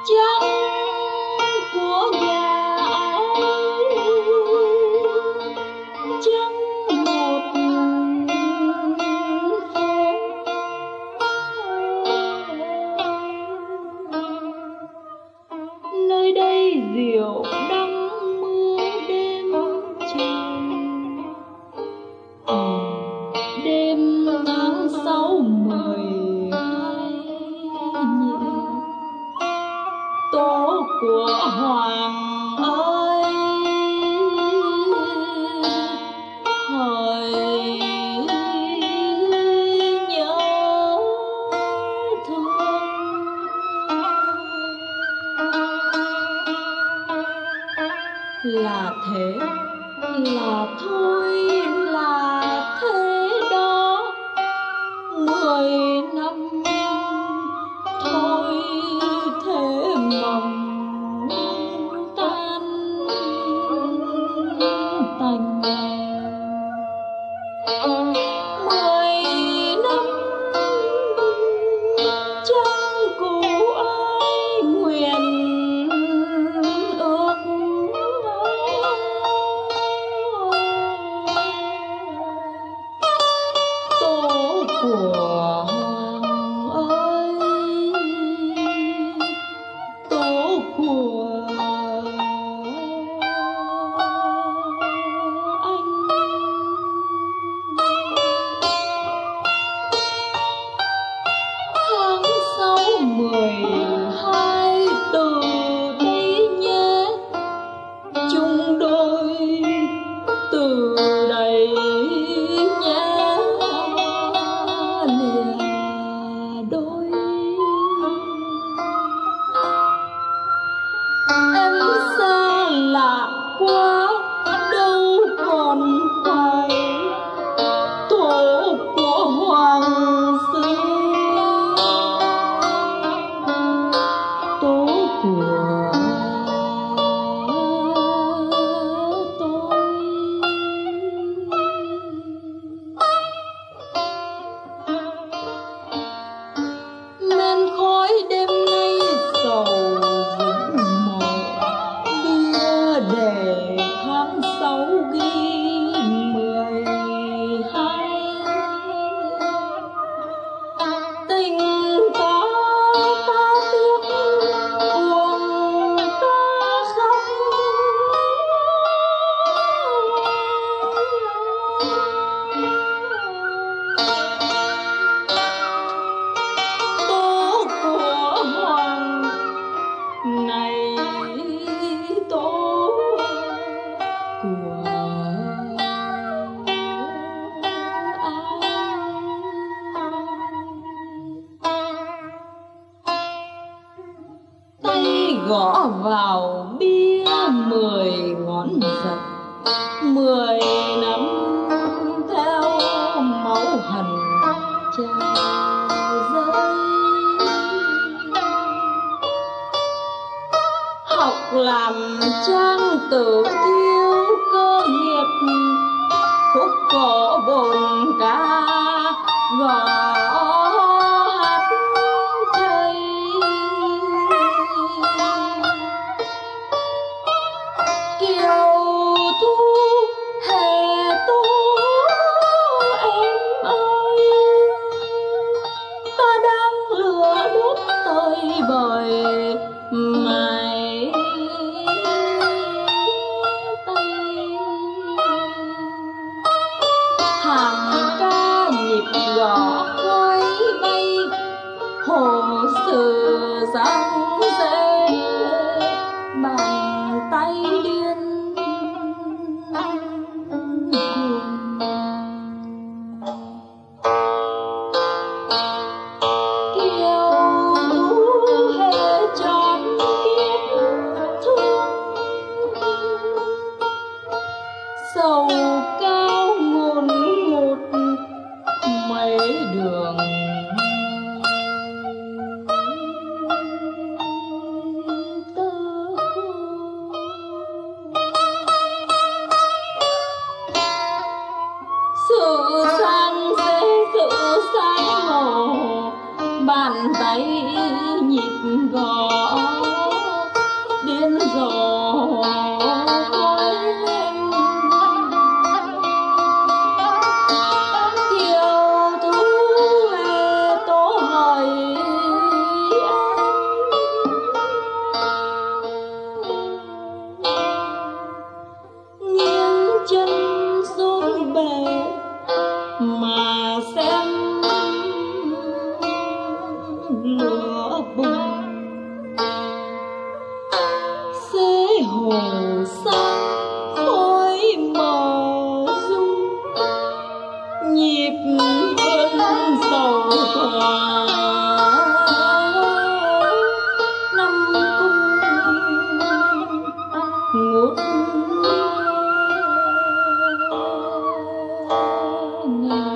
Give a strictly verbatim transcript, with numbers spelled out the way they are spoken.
trắng của nhà ấy, trắng một phố. Nơi đây rượu đắng mưa đêm trường, đêm tháng sáu mười hai nhị, tổ của Hoàng ơi hỡi nhớ thương. Là thế, là thôi, là thế đó, mười năm thôi thế mộng tan tành. Mười năm chẳng cụ ai nguyện ước, tổ của Hoàng ơi, tổ của anh. Tháng sáu mười hai từ đây nhé, chung đôi từ đây nhé, lìa đôi. Em xa lạ quá đâu còn phải tổ của Hoàng xưa, tổ của tôi. Men khói đêm nay sầu dũng mộ, bia để tháng sáu ghi mười hai. Tình ta ta tiếc buồn ta khóc, tổ của Hoàng này, tổ của ai. Tay gõ vào bia mười ngón giật, mười năm theo máu hằn trào rơi. Học làm trang tử thiếu cơ nghiệp, khúc cổ bồn ca gõ hát chơi. Kiều thu hè tố em ơi, ta đang lửa đốt tơi bời mài tay. Hàng ca nhịp gõ khói bay, hồ sử răng rê, bàn tay điên cuồng. Kiều thu hè tròn kiếp thương, sầu cao ngùn ngụt mấy đường. Sự sang dễ, sự sang hồ, bàn tay nhịp gõ bùng xế hồ xa khói mờ dung nhịp vẫn sầu hòa năm cung ngút ngàn.